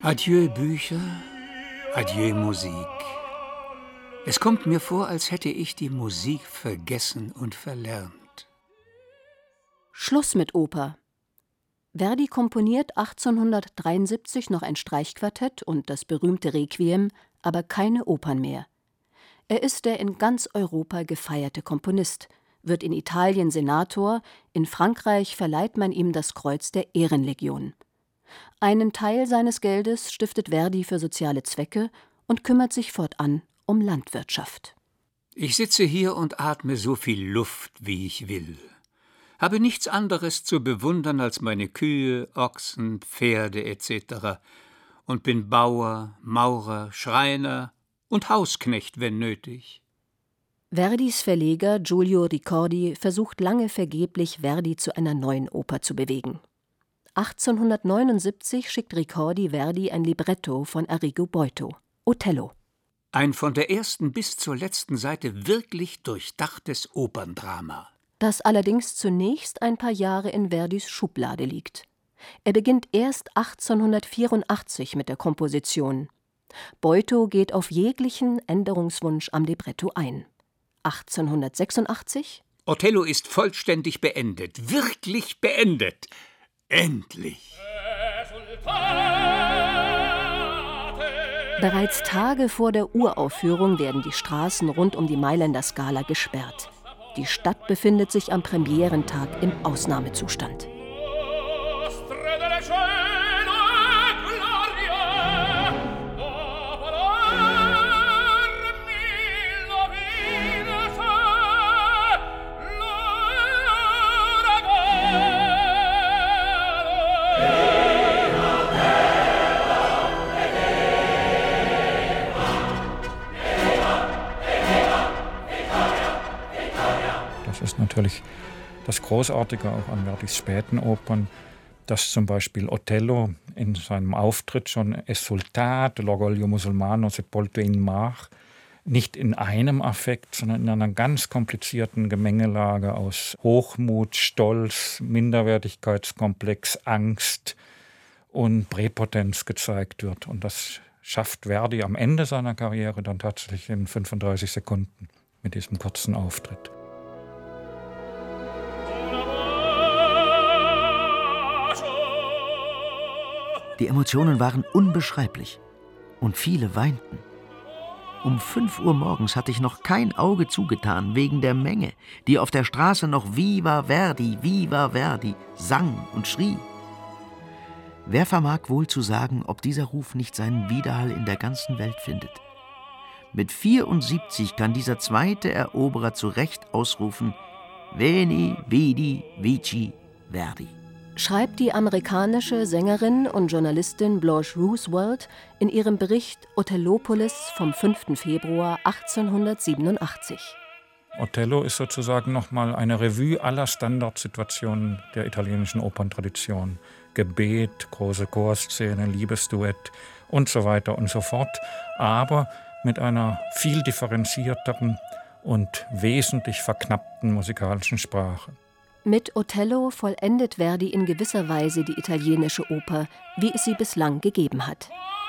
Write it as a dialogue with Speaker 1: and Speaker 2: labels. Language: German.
Speaker 1: Adieu Bücher, adieu Musik. Es kommt mir vor, als hätte ich die Musik vergessen und verlernt.
Speaker 2: Schluss mit Oper. Verdi komponiert 1873 noch ein Streichquartett und das berühmte Requiem, aber keine Opern mehr. Er ist der in ganz Europa gefeierte Komponist, wird in Italien Senator, in Frankreich verleiht man ihm das Kreuz der Ehrenlegion. Einen Teil seines Geldes stiftet Verdi für soziale Zwecke und kümmert sich fortan um Landwirtschaft.
Speaker 1: Ich sitze hier und atme so viel Luft, wie ich will. Habe nichts anderes zu bewundern als meine Kühe, Ochsen, Pferde etc. und bin Bauer, Maurer, Schreiner und Hausknecht, wenn nötig.
Speaker 2: Verdis Verleger Giulio Ricordi versucht lange vergeblich, Verdi zu einer neuen Oper zu bewegen. 1879 schickt Ricordi Verdi ein Libretto von Arrigo Boito, Othello.
Speaker 1: Ein von der ersten bis zur letzten Seite wirklich durchdachtes Operndrama.
Speaker 2: Das allerdings zunächst ein paar Jahre in Verdis Schublade liegt. Er beginnt erst 1884 mit der Komposition. Boito geht auf jeglichen Änderungswunsch am Libretto ein. 1886
Speaker 1: Othello ist vollständig beendet, wirklich beendet. Endlich!
Speaker 2: Bereits Tage vor der Uraufführung werden die Straßen rund um die Mailänder Scala gesperrt. Die Stadt befindet sich am Premierentag im Ausnahmezustand.
Speaker 3: Das ist natürlich das Großartige auch an Verdis späten Opern, dass zum Beispiel Othello in seinem Auftritt schon Esultate, l'orgoglio musulmano sepolto in mar, nicht in einem Affekt, sondern in einer ganz komplizierten Gemengelage aus Hochmut, Stolz, Minderwertigkeitskomplex, Angst und Präpotenz gezeigt wird. Und das schafft Verdi am Ende seiner Karriere dann tatsächlich in 35 Sekunden mit diesem kurzen Auftritt.
Speaker 4: Die Emotionen waren unbeschreiblich und viele weinten. Um 5 Uhr morgens hatte ich noch kein Auge zugetan wegen der Menge, die auf der Straße noch Viva Verdi sang und schrie. Wer vermag wohl zu sagen, ob dieser Ruf nicht seinen Widerhall in der ganzen Welt findet? Mit 74 kann dieser zweite Eroberer zu Recht ausrufen: Veni, Vidi, Vici, Verdi.
Speaker 2: Schreibt die amerikanische Sängerin und Journalistin Blanche Roosevelt in ihrem Bericht Othellopolis vom 5. Februar 1887.
Speaker 3: Othello ist sozusagen nochmal eine Revue aller Standardsituationen der italienischen Operntradition. Gebet, große Chorszene, Liebesduett und so weiter und so fort, aber mit einer viel differenzierteren und wesentlich verknappten musikalischen Sprache.
Speaker 2: Mit Othello vollendet Verdi in gewisser Weise die italienische Oper, wie es sie bislang gegeben hat.